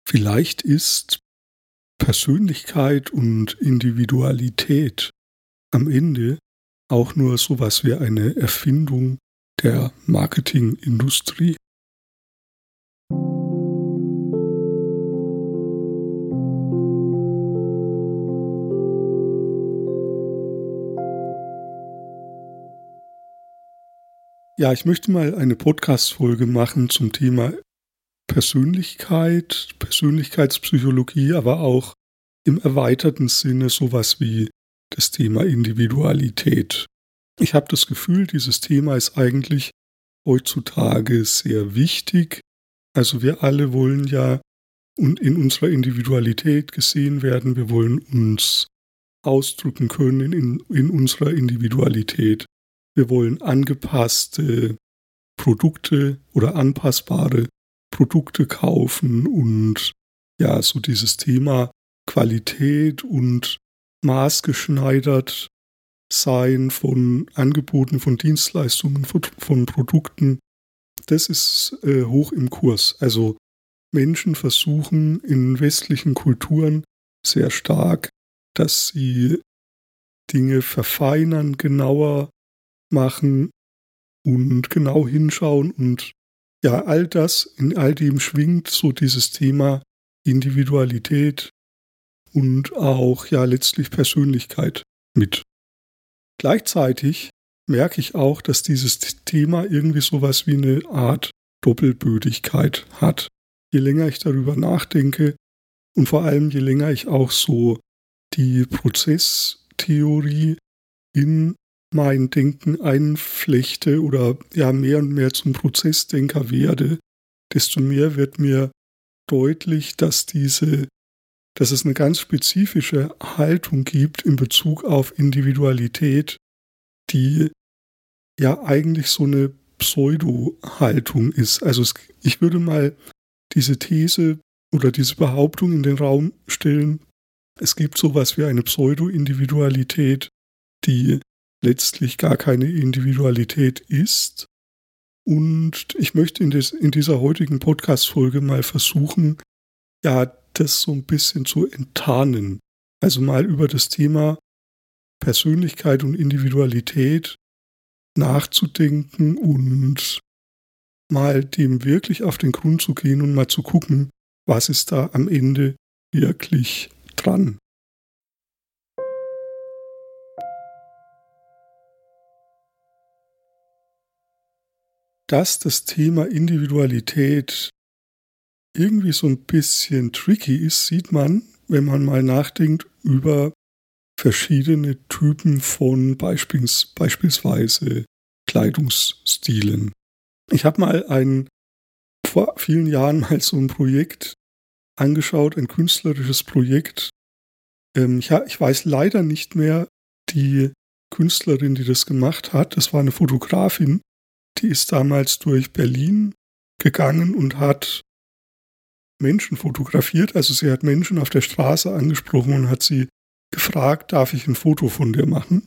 Vielleicht ist Persönlichkeit und Individualität am Ende auch nur sowas wie eine Erfindung der Marketingindustrie. Ja, ich möchte mal eine Podcast-Folge machen zum Thema Persönlichkeit, Persönlichkeitspsychologie, aber auch im erweiterten Sinne sowas wie das Thema Individualität. Ich habe das Gefühl, dieses Thema ist eigentlich heutzutage sehr wichtig. Also wir alle wollen ja in unserer Individualität gesehen werden. Wir wollen uns ausdrücken können in unserer Individualität. Wir wollen angepasste Produkte oder anpassbare Produkte kaufen und ja, so dieses Thema Qualität und maßgeschneidert sein von Angeboten, von Dienstleistungen, von Produkten, das ist hoch im Kurs. Also Menschen versuchen in westlichen Kulturen sehr stark, dass sie Dinge verfeinern, genauer machen und genau hinschauen und ja, all das, in all dem schwingt so dieses Thema Individualität und auch ja letztlich Persönlichkeit mit. Gleichzeitig merke ich auch, dass dieses Thema irgendwie sowas wie eine Art Doppelbödigkeit hat. Je länger ich darüber nachdenke und vor allem je länger ich auch so die Prozesstheorie in mein Denken einflechte oder ja mehr und mehr zum Prozessdenker werde, desto mehr wird mir deutlich, dass es eine ganz spezifische Haltung gibt in Bezug auf Individualität, die ja eigentlich so eine Pseudo-Haltung ist. Also ich würde mal diese These oder diese Behauptung in den Raum stellen, es gibt sowas wie eine Pseudo-Individualität, die letztlich gar keine Individualität ist. Und ich möchte in dieser heutigen Podcast-Folge mal versuchen, ja, das so ein bisschen zu enttarnen. Also mal über das Thema Persönlichkeit und Individualität nachzudenken und mal dem wirklich auf den Grund zu gehen und mal zu gucken, was ist da am Ende wirklich dran. Dass das Thema Individualität irgendwie so ein bisschen tricky ist, sieht man, wenn man mal nachdenkt über verschiedene Typen von beispielsweise Kleidungsstilen. Ich habe mal vor vielen Jahren mal so ein Projekt angeschaut, ein künstlerisches Projekt. Ich weiß leider nicht mehr die Künstlerin, die das gemacht hat. Das war eine Fotografin. Die ist damals durch Berlin gegangen und hat Menschen fotografiert. Also sie hat Menschen auf der Straße angesprochen und hat sie gefragt, darf ich ein Foto von dir machen?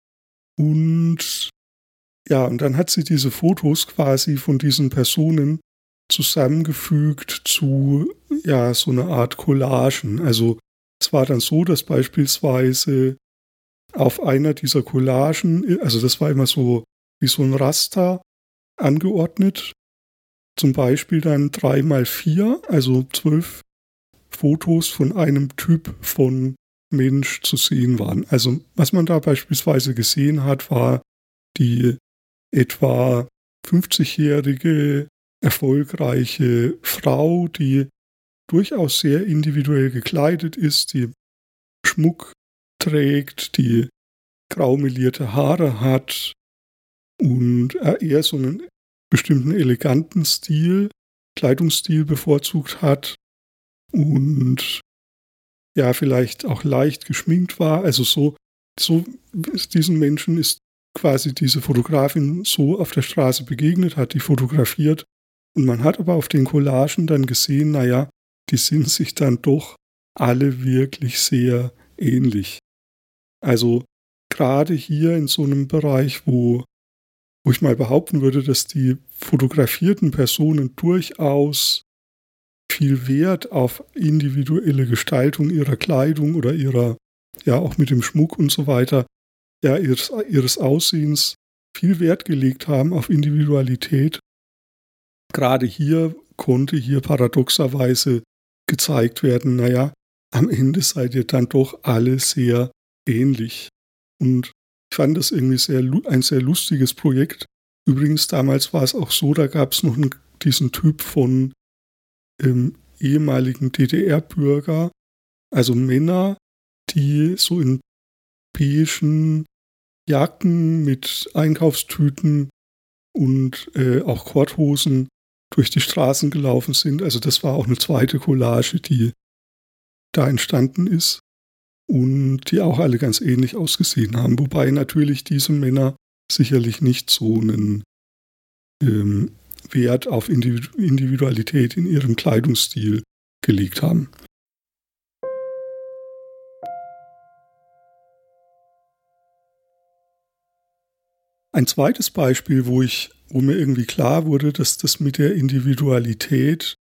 Und ja, und dann hat sie diese Fotos quasi von diesen Personen zusammengefügt zu ja so eine Art Collagen. Also es war dann so, dass beispielsweise auf einer dieser Collagen, also das war immer so wie so ein Raster angeordnet, zum Beispiel dann 3x4, also 12 Fotos von einem Typ von Mensch zu sehen waren. Also was man da beispielsweise gesehen hat, war die etwa 50-jährige erfolgreiche Frau, die durchaus sehr individuell gekleidet ist, die Schmuck trägt, die graumelierte Haare hat und eher so einen bestimmten eleganten Kleidungsstil bevorzugt hat und ja, vielleicht auch leicht geschminkt war. Also so diesen Menschen ist quasi diese Fotografin so auf der Straße begegnet, hat die fotografiert und man hat aber auf den Collagen dann gesehen, naja, die sind sich dann doch alle wirklich sehr ähnlich. Also gerade hier in so einem Bereich, wo ich mal behaupten würde, dass die fotografierten Personen durchaus viel Wert auf individuelle Gestaltung ihrer Kleidung oder ihrer, ja auch mit dem Schmuck und so weiter, ja ihres Aussehens viel Wert gelegt haben auf Individualität. Gerade hier konnte paradoxerweise gezeigt werden, naja, am Ende seid ihr dann doch alle sehr ähnlich. Und ich fand das irgendwie ein sehr lustiges Projekt. Übrigens, damals war es auch so, da gab es noch diesen Typ von ehemaligen DDR-Bürger, also Männer, die so in beigen Jacken mit Einkaufstüten und auch Korthosen durch die Straßen gelaufen sind. Also das war auch eine zweite Collage, die da entstanden ist und die auch alle ganz ähnlich ausgesehen haben. Wobei natürlich diese Männer sicherlich nicht so einen Wert auf Individualität in ihrem Kleidungsstil gelegt haben. Ein zweites Beispiel, wo mir irgendwie klar wurde, dass das mit der Individualität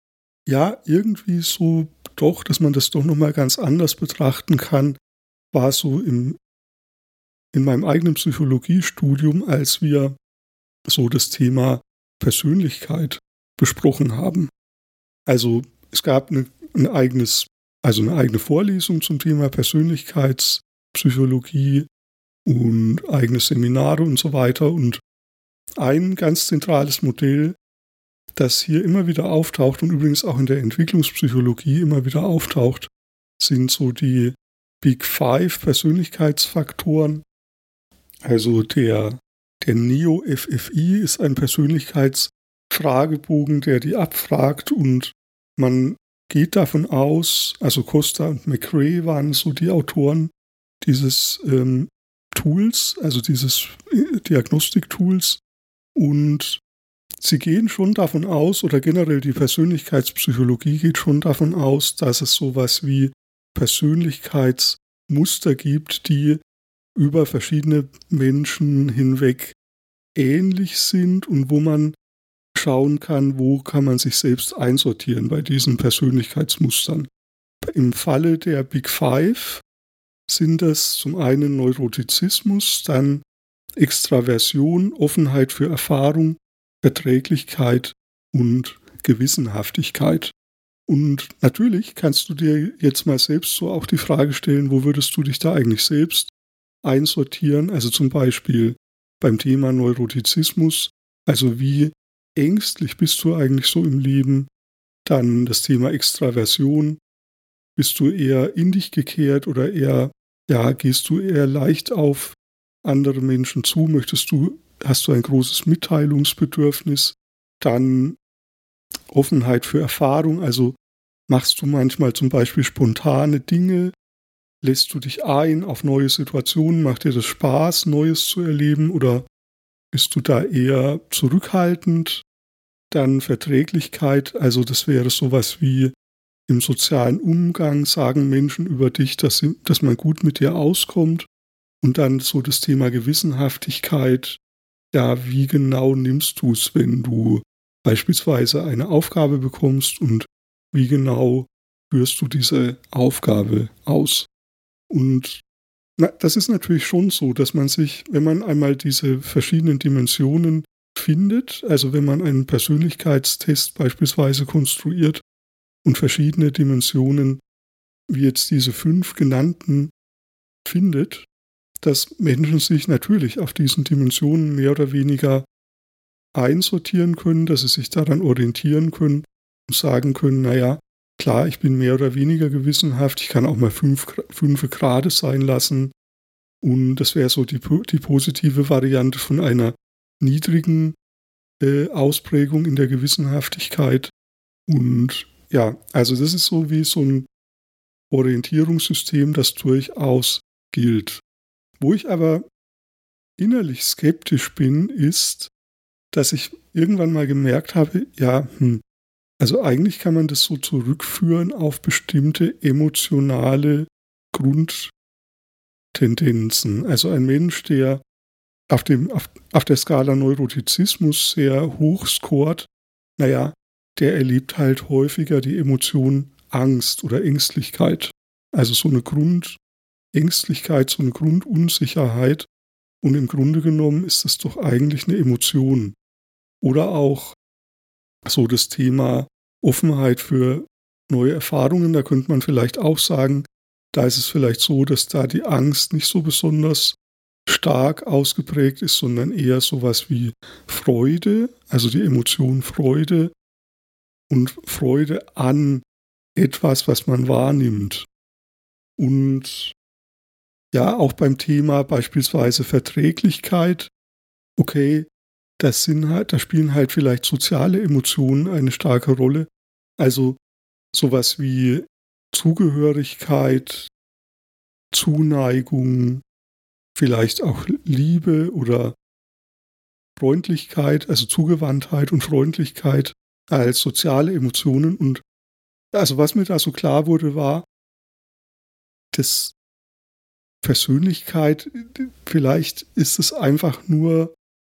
ja irgendwie so doch, dass man das doch nochmal ganz anders betrachten kann, war so in meinem eigenen Psychologiestudium, als wir so das Thema Persönlichkeit besprochen haben. Also es gab eine eigene Vorlesung zum Thema Persönlichkeitspsychologie und eigene Seminare und so weiter. Und ein ganz zentrales Modell, das hier immer wieder auftaucht und übrigens auch in der Entwicklungspsychologie immer wieder auftaucht, sind so die Big Five Persönlichkeitsfaktoren. Also der Neo-FFI ist ein Persönlichkeitsfragebogen, der die abfragt, und man geht davon aus, also Costa und McRae waren so die Autoren dieses Tools, also dieses Diagnostiktools, und sie gehen schon davon aus, oder generell die Persönlichkeitspsychologie geht schon davon aus, dass es sowas wie Persönlichkeitsmuster gibt, die über verschiedene Menschen hinweg ähnlich sind und wo man schauen kann, wo kann man sich selbst einsortieren bei diesen Persönlichkeitsmustern. Im Falle der Big Five sind das zum einen Neurotizismus, dann Extraversion, Offenheit für Erfahrung, Verträglichkeit und Gewissenhaftigkeit. Und natürlich kannst du dir jetzt mal selbst so auch die Frage stellen, wo würdest du dich da eigentlich selbst einsortieren? Also zum Beispiel beim Thema Neurotizismus, also wie ängstlich bist du eigentlich so im Leben? Dann das Thema Extraversion, bist du eher in dich gekehrt oder gehst du eher leicht auf andere Menschen zu? Hast du ein großes Mitteilungsbedürfnis? Dann Offenheit für Erfahrung, also machst du manchmal zum Beispiel spontane Dinge? Lässt du dich ein auf neue Situationen? Macht dir das Spaß, Neues zu erleben? Oder bist du da eher zurückhaltend? Dann Verträglichkeit, also das wäre sowas wie im sozialen Umgang sagen Menschen über dich, dass man gut mit dir auskommt. Und dann so das Thema Gewissenhaftigkeit. Ja, wie genau nimmst du es, wenn du beispielsweise eine Aufgabe bekommst, und wie genau führst du diese Aufgabe aus? Und das ist natürlich schon so, dass man sich, wenn man einmal diese verschiedenen Dimensionen findet, also wenn man einen Persönlichkeitstest beispielsweise konstruiert und verschiedene Dimensionen, wie jetzt diese 5 genannten, findet, dass Menschen sich natürlich auf diesen Dimensionen mehr oder weniger einsortieren können, dass sie sich daran orientieren können und sagen können, naja, klar, ich bin mehr oder weniger gewissenhaft, ich kann auch mal 5 Grade sein lassen, und das wäre so die positive Variante von einer niedrigen Ausprägung in der Gewissenhaftigkeit. Und ja, also das ist so wie so ein Orientierungssystem, das durchaus gilt. Wo ich aber innerlich skeptisch bin, ist, dass ich irgendwann mal gemerkt habe, also eigentlich kann man das so zurückführen auf bestimmte emotionale Grundtendenzen. Also ein Mensch, der auf der Skala Neurotizismus sehr hoch scoret, naja, der erlebt halt häufiger die Emotion Angst oder Ängstlichkeit. Also so eine Grundängstlichkeit, so eine Grundunsicherheit. Und im Grunde genommen ist das doch eigentlich eine Emotion. Oder auch so das Thema Offenheit für neue Erfahrungen. Da könnte man vielleicht auch sagen, da ist es vielleicht so, dass da die Angst nicht so besonders stark ausgeprägt ist, sondern eher sowas wie Freude, also die Emotion Freude und Freude an etwas, was man wahrnimmt. Und ja, auch beim Thema beispielsweise Verträglichkeit, okay, da spielen halt vielleicht soziale Emotionen eine starke Rolle. Also sowas wie Zugehörigkeit, Zuneigung, vielleicht auch Liebe oder Freundlichkeit, also Zugewandtheit und Freundlichkeit als soziale Emotionen. Und also was mir da so klar wurde, war, dass Persönlichkeit, vielleicht ist es einfach nur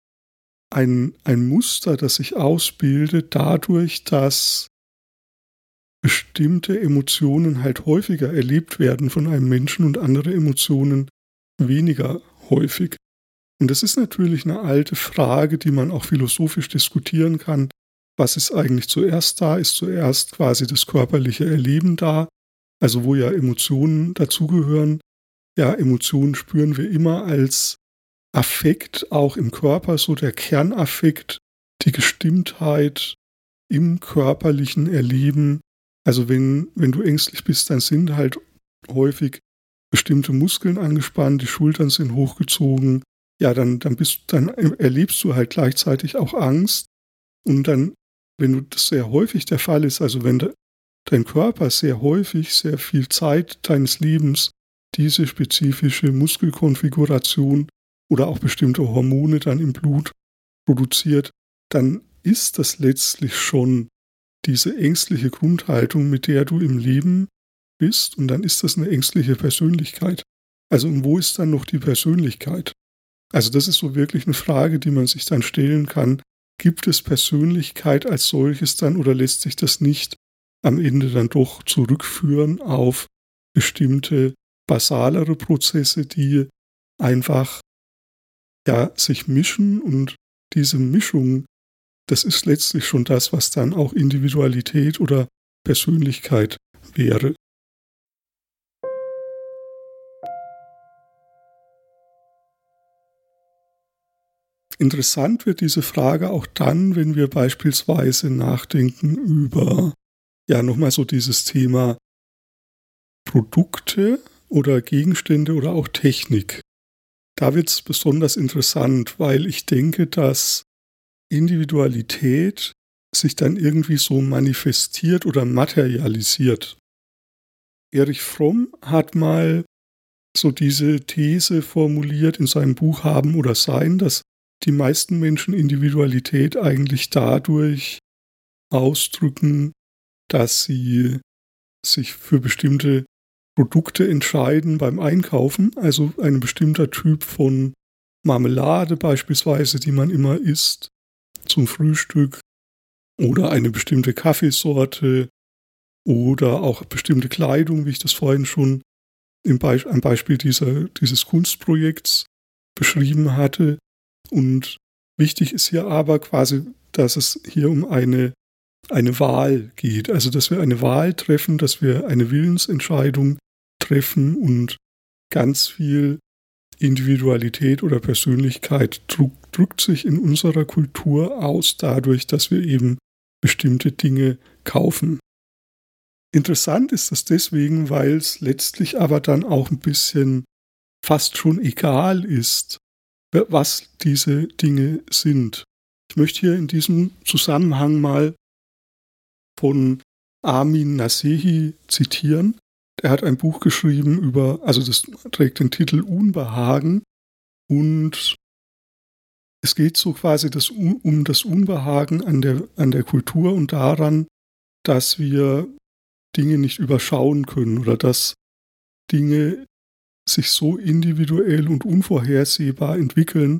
ein Muster, das sich ausbildet dadurch, dass bestimmte Emotionen halt häufiger erlebt werden von einem Menschen und andere Emotionen weniger häufig. Und das ist natürlich eine alte Frage, die man auch philosophisch diskutieren kann. Was ist eigentlich zuerst da? Ist zuerst quasi das körperliche Erleben da? Also wo ja Emotionen dazugehören. Ja, Emotionen spüren wir immer als Affekt, auch im Körper, so der Kernaffekt, die Gestimmtheit im körperlichen Erleben. Also wenn du ängstlich bist, dann sind halt häufig bestimmte Muskeln angespannt, die Schultern sind hochgezogen. Ja, dann erlebst du halt gleichzeitig auch Angst. Und dann, wenn du das sehr häufig der Fall ist, also wenn dein Körper sehr häufig, sehr viel Zeit deines Lebens diese spezifische Muskelkonfiguration oder auch bestimmte Hormone dann im Blut produziert, dann ist das letztlich schon diese ängstliche Grundhaltung, mit der du im Leben bist, und dann ist das eine ängstliche Persönlichkeit. Also und wo ist dann noch die Persönlichkeit? Also das ist so wirklich eine Frage, die man sich dann stellen kann. Gibt es Persönlichkeit als solches dann oder lässt sich das nicht am Ende dann doch zurückführen auf bestimmte basalere Prozesse, die einfach sich mischen, und diese Mischung, das ist letztlich schon das, was dann auch Individualität oder Persönlichkeit wäre. Interessant wird diese Frage auch dann, wenn wir beispielsweise nachdenken über, nochmal so dieses Thema Produkte oder Gegenstände oder auch Technik. Da wird es besonders interessant, weil ich denke, dass Individualität sich dann irgendwie so manifestiert oder materialisiert. Erich Fromm hat mal so diese These formuliert in seinem Buch Haben oder Sein, dass die meisten Menschen Individualität eigentlich dadurch ausdrücken, dass sie sich für bestimmte Produkte entscheiden beim Einkaufen, also ein bestimmter Typ von Marmelade beispielsweise, die man immer isst zum Frühstück, oder eine bestimmte Kaffeesorte oder auch bestimmte Kleidung, wie ich das vorhin schon am Beispiel dieses Kunstprojekts beschrieben hatte. Und wichtig ist hier aber quasi, dass es hier um eine Wahl geht. Also, dass wir eine Wahl treffen, dass wir eine Willensentscheidung treffen, und ganz viel Individualität oder Persönlichkeit drückt sich in unserer Kultur aus dadurch, dass wir eben bestimmte Dinge kaufen. Interessant ist das deswegen, weil es letztlich aber dann auch ein bisschen fast schon egal ist, was diese Dinge sind. Ich möchte hier in diesem Zusammenhang mal von Amin Nasehi zitieren. Er hat ein Buch geschrieben das trägt den Titel Unbehagen, und es geht so quasi um das Unbehagen an der Kultur und daran, dass wir Dinge nicht überschauen können oder dass Dinge sich so individuell und unvorhersehbar entwickeln,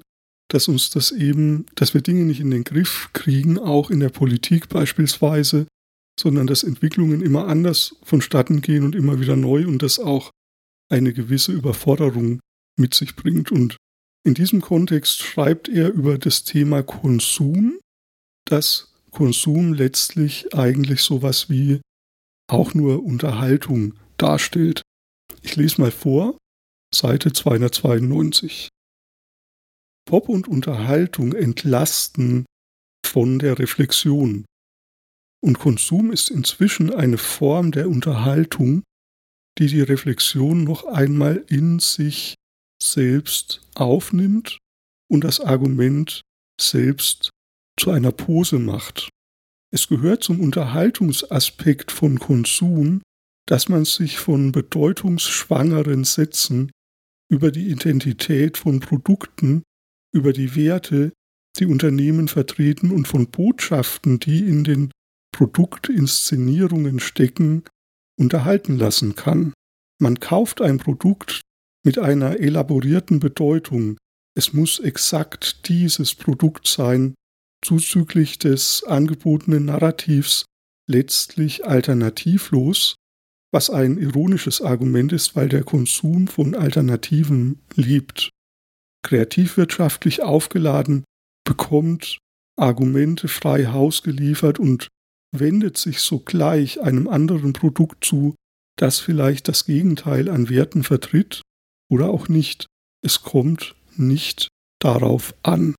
dass dass wir Dinge nicht in den Griff kriegen, auch in der Politik beispielsweise, sondern dass Entwicklungen immer anders vonstatten gehen und immer wieder neu und das auch eine gewisse Überforderung mit sich bringt. Und in diesem Kontext schreibt er über das Thema Konsum, dass Konsum letztlich eigentlich sowas wie auch nur Unterhaltung darstellt. Ich lese mal vor, Seite 292. Pop und Unterhaltung entlasten von der Reflexion. Und Konsum ist inzwischen eine Form der Unterhaltung, die die Reflexion noch einmal in sich selbst aufnimmt und das Argument selbst zu einer Pose macht. Es gehört zum Unterhaltungsaspekt von Konsum, dass man sich von bedeutungsschwangeren Sätzen über die Identität von Produkten, über die Werte, die Unternehmen vertreten und von Botschaften, die in den Produktinszenierungen stecken, unterhalten lassen kann. Man kauft ein Produkt mit einer elaborierten Bedeutung. Es muss exakt dieses Produkt sein, zuzüglich des angebotenen Narrativs letztlich alternativlos, was ein ironisches Argument ist, weil der Konsum von Alternativen lebt. Kreativwirtschaftlich aufgeladen, bekommt Argumente frei Haus geliefert und wendet sich sogleich einem anderen Produkt zu, das vielleicht das Gegenteil an Werten vertritt oder auch nicht. Es kommt nicht darauf an.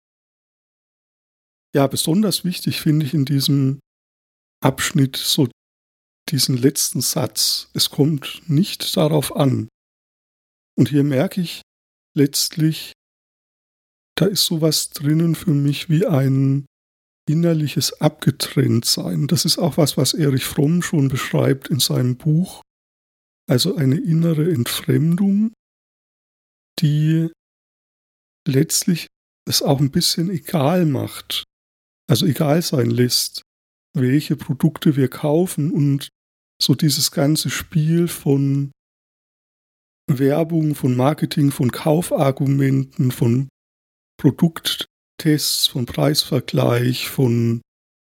Ja, besonders wichtig finde ich in diesem Abschnitt so diesen letzten Satz. Es kommt nicht darauf an. Und hier merke ich letztlich, da ist sowas drinnen für mich wie ein innerliches Abgetrenntsein. Das ist auch was Erich Fromm schon beschreibt in seinem Buch. Also eine innere Entfremdung, die letztlich es auch ein bisschen egal macht. Also egal sein lässt, welche Produkte wir kaufen und so dieses ganze Spiel von Werbung, von Marketing, von Kaufargumenten, von Produkttests, von Preisvergleich, von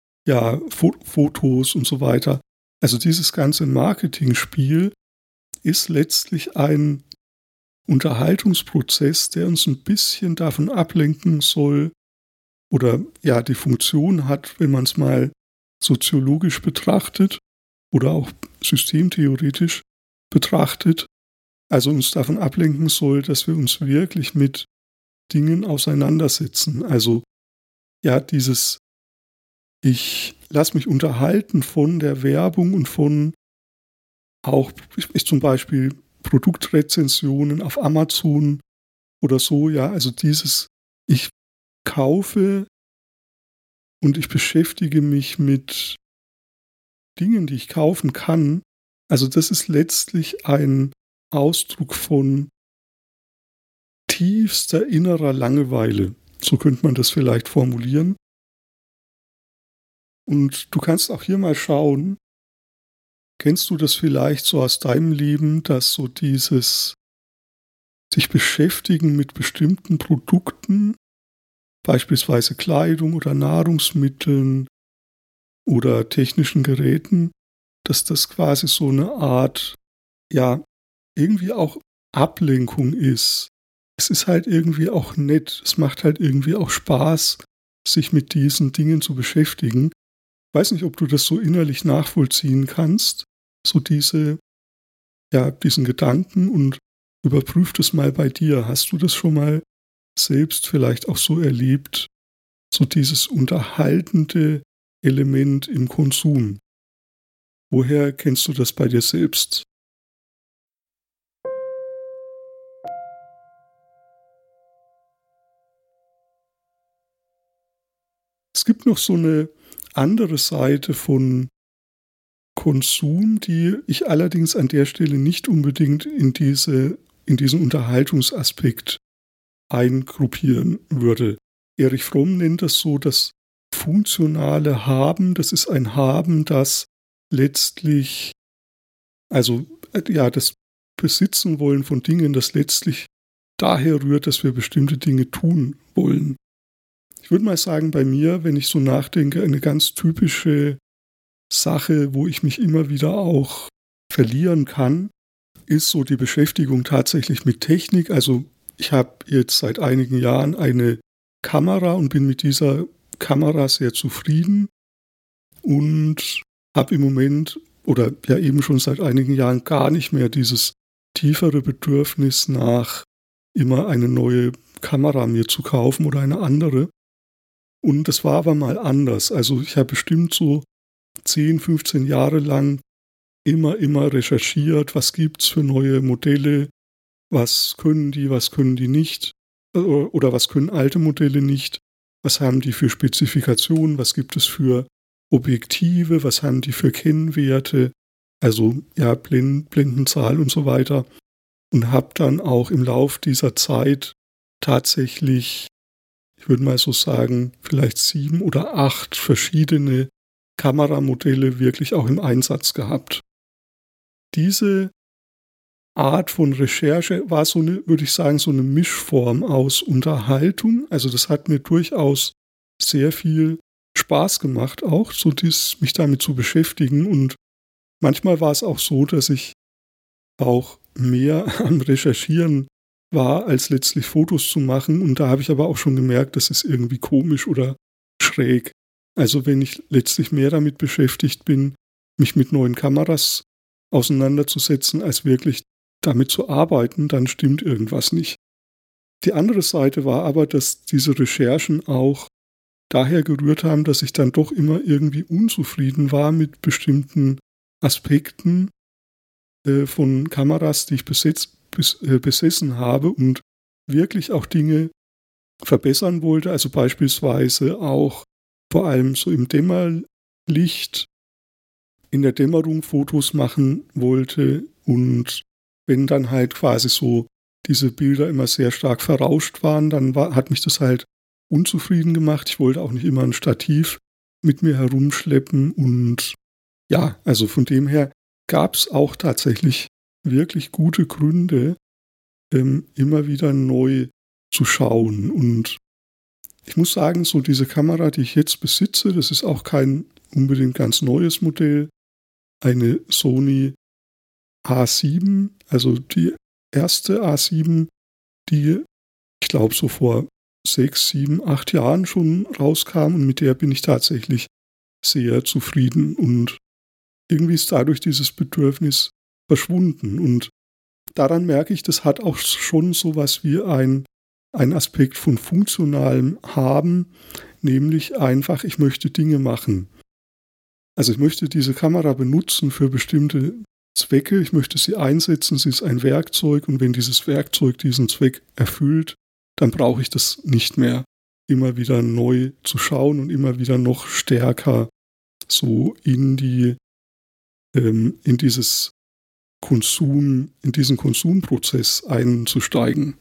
Fotos und so weiter. Also dieses ganze Marketingspiel ist letztlich ein Unterhaltungsprozess, der uns ein bisschen davon ablenken soll oder die Funktion hat, wenn man es mal soziologisch betrachtet oder auch systemtheoretisch betrachtet, also uns davon ablenken soll, dass wir uns wirklich mit Dingen auseinandersetzen. Also dieses ich lasse mich unterhalten von der Werbung und von auch zum Beispiel Produktrezensionen auf Amazon oder so, also dieses ich kaufe und ich beschäftige mich mit Dingen, die ich kaufen kann. Also das ist letztlich ein Ausdruck von tiefster innerer Langeweile. So könnte man das vielleicht formulieren. Und du kannst auch hier mal schauen, kennst du das vielleicht so aus deinem Leben, dass so dieses sich beschäftigen mit bestimmten Produkten, beispielsweise Kleidung oder Nahrungsmitteln oder technischen Geräten, dass das quasi so eine Art, irgendwie auch Ablenkung ist. Es ist halt irgendwie auch nett, es macht halt irgendwie auch Spaß, sich mit diesen Dingen zu beschäftigen. Ich weiß nicht, ob du das so innerlich nachvollziehen kannst, so diesen Gedanken und überprüf das mal bei dir. Hast du das schon mal selbst vielleicht auch so erlebt, so dieses unterhaltende Element im Konsum? Woher kennst du das bei dir selbst? Es gibt noch so eine andere Seite von Konsum, die ich allerdings an der Stelle nicht unbedingt in diesen Unterhaltungsaspekt eingruppieren würde. Erich Fromm nennt das so das funktionale Haben. Das ist ein Haben, das letztlich, das Besitzen wollen von Dingen, das letztlich daher rührt, dass wir bestimmte Dinge tun wollen. Ich würde mal sagen, bei mir, wenn ich so nachdenke, eine ganz typische Sache, wo ich mich immer wieder auch verlieren kann, ist so die Beschäftigung tatsächlich mit Technik. Also ich habe jetzt seit einigen Jahren eine Kamera und bin mit dieser Kamera sehr zufrieden und habe im Moment oder ja eben schon seit einigen Jahren gar nicht mehr dieses tiefere Bedürfnis nach immer eine neue Kamera mir zu kaufen oder eine andere. Und das war aber mal anders. Also ich habe bestimmt so 10, 15 Jahre lang immer recherchiert, was gibt's für neue Modelle, was können die nicht, oder was können alte Modelle nicht, was haben die für Spezifikationen, was gibt es für Objektive, was haben die für Kennwerte, also ja, Blendenzahl und so weiter. Und habe dann auch im Lauf dieser Zeit tatsächlich, ich würde mal so sagen, vielleicht 7 oder 8 verschiedene Kameramodelle wirklich auch im Einsatz gehabt. Diese Art von Recherche war so eine, würde ich sagen, so eine Mischform aus Unterhaltung. Also das hat mir durchaus sehr viel Spaß gemacht, auch so mich damit zu beschäftigen. Und manchmal war es auch so, dass ich auch mehr am Recherchieren war, als letztlich Fotos zu machen. Und da habe ich aber auch schon gemerkt, das ist irgendwie komisch oder schräg. Also wenn ich letztlich mehr damit beschäftigt bin, mich mit neuen Kameras auseinanderzusetzen, als wirklich damit zu arbeiten, dann stimmt irgendwas nicht. Die andere Seite war aber, dass diese Recherchen auch daher gerührt haben, dass ich dann doch immer irgendwie unzufrieden war mit bestimmten Aspekten von Kameras, die ich besessen habe und wirklich auch Dinge verbessern wollte, also beispielsweise auch vor allem so im Dämmerlicht, in der Dämmerung Fotos machen wollte und wenn dann halt quasi so diese Bilder immer sehr stark verrauscht waren, dann hat mich das halt unzufrieden gemacht. Ich wollte auch nicht immer ein Stativ mit mir herumschleppen und ja, also von dem her gab es auch tatsächlich wirklich gute Gründe, immer wieder neu zu schauen. Und ich muss sagen, so diese Kamera, die ich jetzt besitze, das ist auch kein unbedingt ganz neues Modell, eine Sony A7, also die erste A7, die ich glaube so vor 6, 7, 8 Jahren schon rauskam und mit der bin ich tatsächlich sehr zufrieden und irgendwie ist dadurch dieses Bedürfnis verschwunden und daran merke ich, das hat auch schon sowas wie ein Aspekt von funktionalem Haben, nämlich einfach, ich möchte Dinge machen. Also ich möchte diese Kamera benutzen für bestimmte Zwecke, ich möchte sie einsetzen, sie ist ein Werkzeug und wenn dieses Werkzeug diesen Zweck erfüllt, dann brauche ich das nicht mehr immer wieder neu zu schauen und immer wieder noch stärker so in diesen Konsumprozess einzusteigen.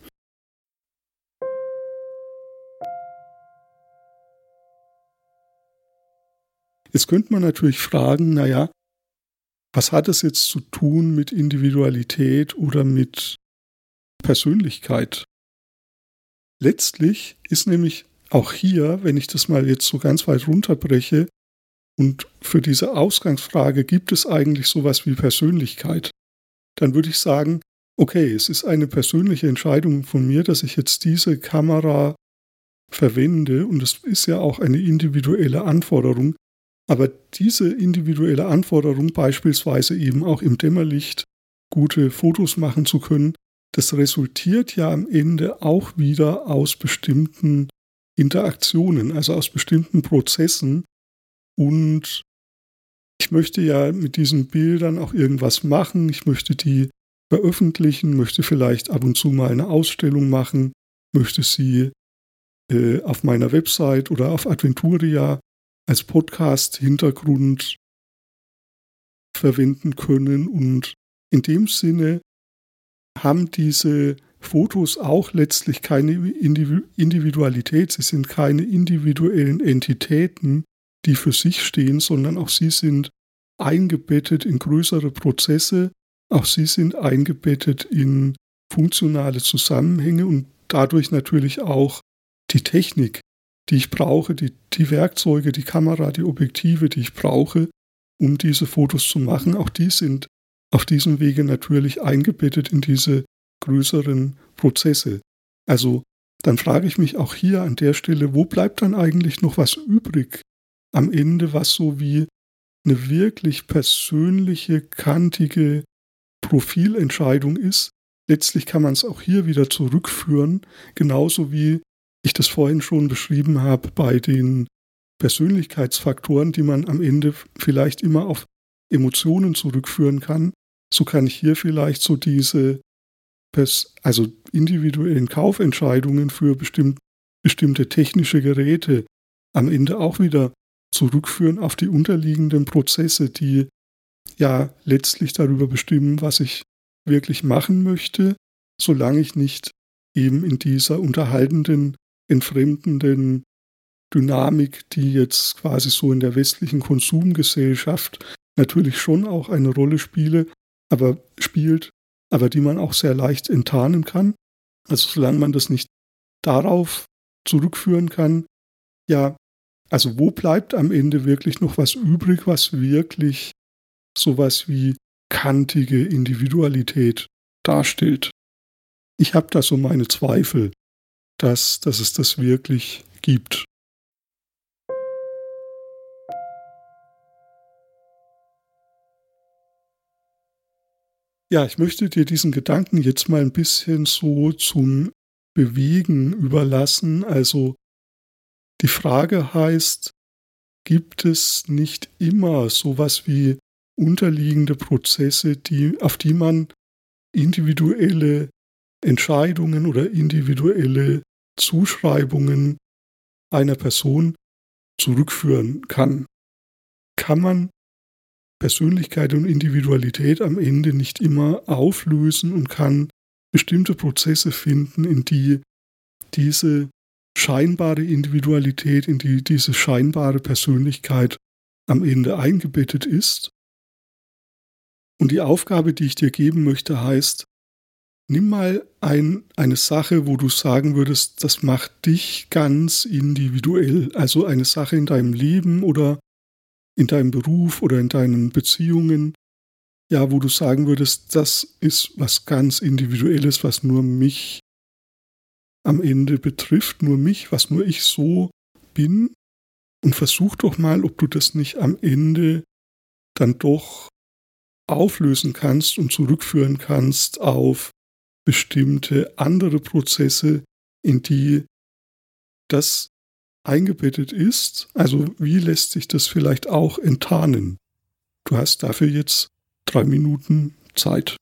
Jetzt könnte man natürlich fragen, naja, was hat es jetzt zu tun mit Individualität oder mit Persönlichkeit? Letztlich ist nämlich auch hier, wenn ich das mal jetzt so ganz weit runterbreche, und für diese Ausgangsfrage, gibt es eigentlich sowas wie Persönlichkeit? Dann würde ich sagen, okay, es ist eine persönliche Entscheidung von mir, dass ich jetzt diese Kamera verwende und es ist ja auch eine individuelle Anforderung, aber diese individuelle Anforderung, beispielsweise eben auch im Dämmerlicht gute Fotos machen zu können, das resultiert ja am Ende auch wieder aus bestimmten Interaktionen, also aus bestimmten Prozessen. Und ich möchte ja mit diesen Bildern auch irgendwas machen. Ich möchte die veröffentlichen, möchte vielleicht ab und zu mal eine Ausstellung machen, möchte sie auf meiner Website oder auf Adventuria als Podcast-Hintergrund verwenden können. Und in dem Sinne haben diese Fotos auch letztlich keine Individualität. Sie sind keine individuellen Entitäten, die für sich stehen, sondern auch sie sind eingebettet in größere Prozesse. Auch sie sind eingebettet in funktionale Zusammenhänge und dadurch natürlich auch die Technik, die ich brauche, die Werkzeuge, die Kamera, die Objektive, die ich brauche, um diese Fotos zu machen, auch die sind auf diesem Wege natürlich eingebettet in diese größeren Prozesse. Also dann frage ich mich auch hier an der Stelle, wo bleibt dann eigentlich noch was übrig am Ende, was so wie eine wirklich persönliche, kantige Profilentscheidung ist. Letztlich kann man es auch hier wieder zurückführen, genauso wie ich das vorhin schon beschrieben habe bei den Persönlichkeitsfaktoren, die man am Ende vielleicht immer auf Emotionen zurückführen kann. So kann ich hier vielleicht so diese individuellen Kaufentscheidungen für bestimmte technische Geräte am Ende auch wieder zurückführen auf die unterliegenden Prozesse, die ja letztlich darüber bestimmen, was ich wirklich machen möchte, solange ich nicht eben in dieser unterhaltenden, entfremdenden Dynamik, die jetzt quasi so in der westlichen Konsumgesellschaft natürlich schon auch eine Rolle spielt, aber die man auch sehr leicht enttarnen kann. Also solange man das nicht darauf zurückführen kann, ja, also wo bleibt am Ende wirklich noch was übrig, was wirklich sowas wie kantige Individualität darstellt? Ich habe da so meine Zweifel, dass es das wirklich gibt. Ja, ich möchte dir diesen Gedanken jetzt mal ein bisschen so zum Bewegen überlassen. Also die Frage heißt, gibt es nicht immer sowas wie unterliegende Prozesse, auf die man individuelle Entscheidungen oder individuelle Zuschreibungen einer Person zurückführen kann? Kann man Persönlichkeit und Individualität am Ende nicht immer auflösen und kann bestimmte Prozesse finden, in die diese scheinbare Individualität, in die diese scheinbare Persönlichkeit am Ende eingebettet ist? Und die Aufgabe, die ich dir geben möchte, heißt, nimm mal eine Sache, wo du sagen würdest, das macht dich ganz individuell, also eine Sache in deinem Leben oder in deinem Beruf oder in deinen Beziehungen, ja, wo du sagen würdest, das ist was ganz Individuelles, was nur mich am Ende betrifft, nur mich, was nur ich so bin. Und versuch doch mal, ob du das nicht am Ende dann doch auflösen kannst und zurückführen kannst auf bestimmte andere Prozesse, in die das eingebettet ist. Also wie lässt sich das vielleicht auch enttarnen? Du hast dafür jetzt 3 Minuten Zeit.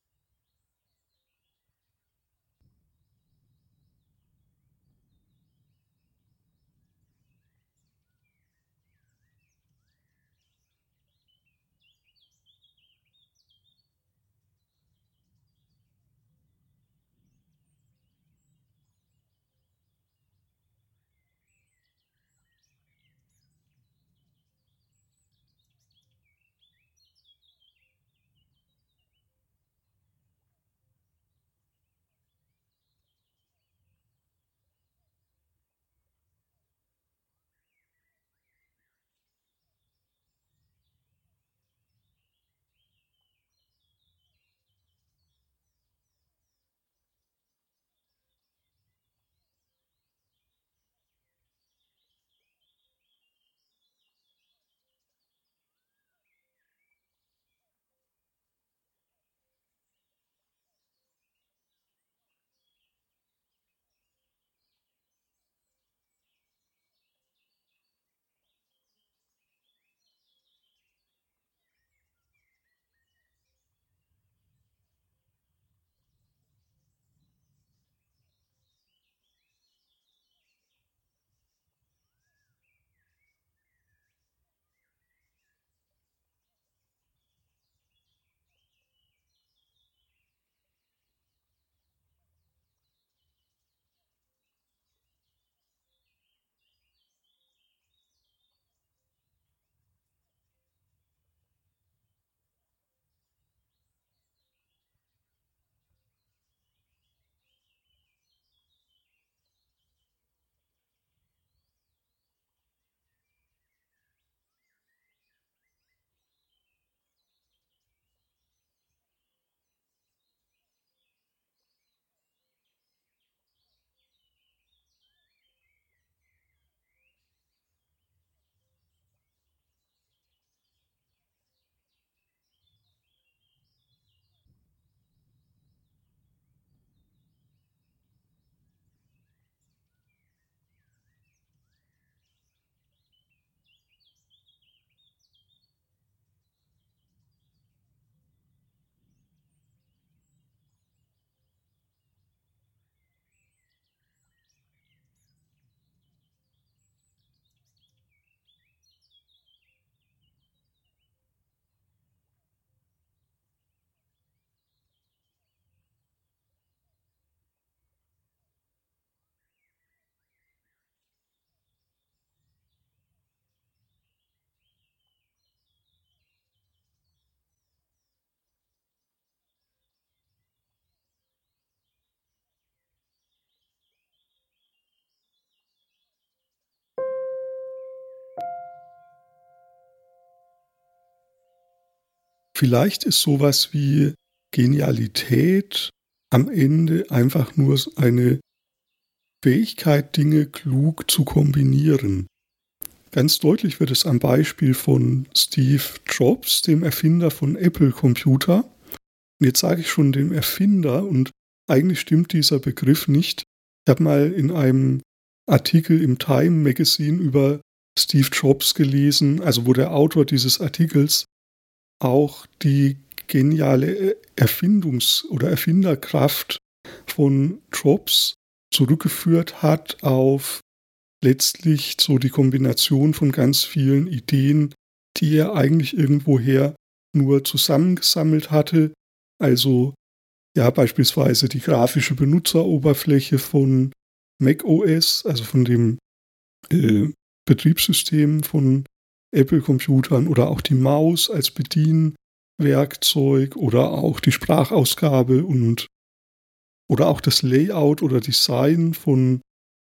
Vielleicht ist sowas wie Genialität am Ende einfach nur eine Fähigkeit, Dinge klug zu kombinieren. Ganz deutlich wird es am Beispiel von Steve Jobs, dem Erfinder von Apple Computer. Und jetzt sage ich schon dem Erfinder, und eigentlich stimmt dieser Begriff nicht. Ich habe mal in einem Artikel im Time Magazine über Steve Jobs gelesen, also wo der Autor dieses Artikels auch die geniale oder Erfinderkraft von Jobs zurückgeführt hat auf letztlich so die Kombination von ganz vielen Ideen, die er eigentlich irgendwoher nur zusammengesammelt hatte. Also ja, beispielsweise die grafische Benutzeroberfläche von macOS, also von dem Betriebssystem von Apple-Computern, oder auch die Maus als Bedienwerkzeug oder auch die Sprachausgabe oder auch das Layout oder Design von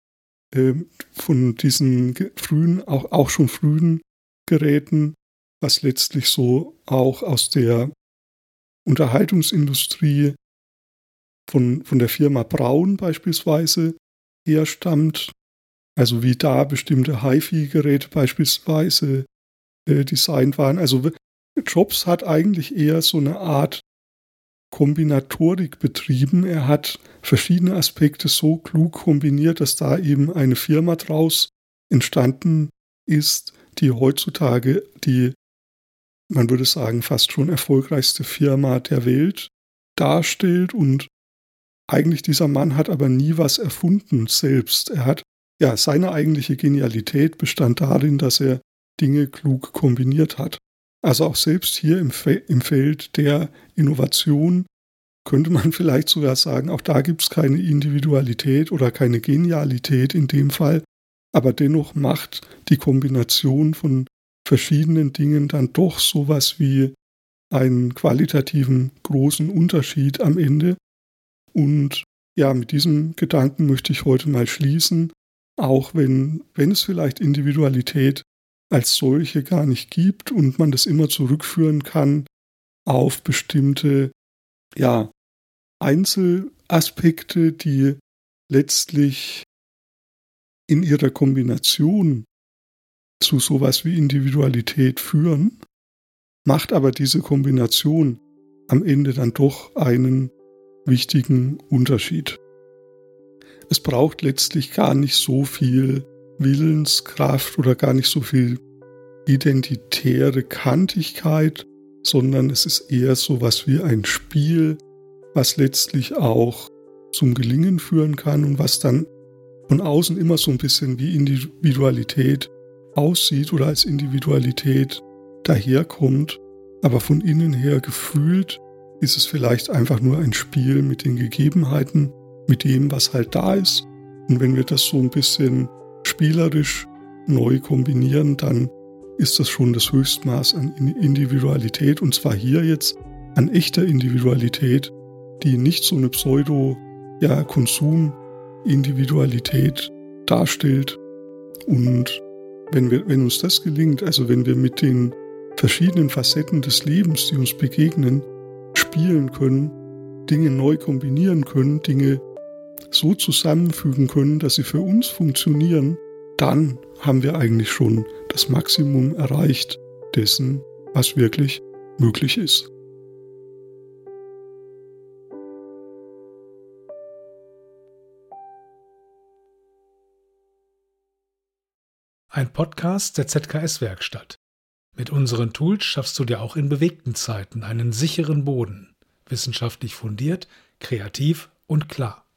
diesen auch schon frühen Geräten, was letztlich so auch aus der Unterhaltungsindustrie von der Firma Braun beispielsweise herstammt. Also wie da bestimmte HiFi-Geräte beispielsweise designt waren. Also Jobs hat eigentlich eher so eine Art Kombinatorik betrieben. Er hat verschiedene Aspekte so klug kombiniert, dass da eben eine Firma draus entstanden ist, die heutzutage die, man würde sagen, fast schon erfolgreichste Firma der Welt darstellt. Und eigentlich dieser Mann hat aber nie was erfunden selbst. Er hat, ja, seine eigentliche Genialität bestand darin, dass er Dinge klug kombiniert hat. Also auch selbst hier im Feld der Innovation könnte man vielleicht sogar sagen, auch da gibt es keine Individualität oder keine Genialität in dem Fall, aber dennoch macht die Kombination von verschiedenen Dingen dann doch sowas wie einen qualitativen großen Unterschied am Ende. Und ja, mit diesem Gedanken möchte ich heute mal schließen, auch wenn es vielleicht Individualität als solche gar nicht gibt und man das immer zurückführen kann auf bestimmte, ja, Einzelaspekte, die letztlich in ihrer Kombination zu sowas wie Individualität führen, macht aber diese Kombination am Ende dann doch einen wichtigen Unterschied. Es braucht letztlich gar nicht so viel Willenskraft oder gar nicht so viel identitäre Kantigkeit, sondern es ist eher sowas wie ein Spiel, was letztlich auch zum Gelingen führen kann und was dann von außen immer so ein bisschen wie Individualität aussieht oder als Individualität daherkommt, aber von innen her gefühlt ist es vielleicht einfach nur ein Spiel mit den Gegebenheiten, mit dem, was halt da ist. Und wenn wir das so ein bisschen spielerisch neu kombinieren, dann ist das schon das Höchstmaß an Individualität, und zwar hier jetzt an echter Individualität, die nicht so eine Konsum-Individualität darstellt. Und wenn uns das gelingt, also wenn wir mit den verschiedenen Facetten des Lebens, die uns begegnen, spielen können, Dinge neu kombinieren können, Dinge so zusammenfügen können, dass sie für uns funktionieren, dann haben wir eigentlich schon das Maximum erreicht dessen, was wirklich möglich ist. Ein Podcast der ZKS-Werkstatt. Mit unseren Tools schaffst du dir auch in bewegten Zeiten einen sicheren Boden. Wissenschaftlich fundiert, kreativ und klar.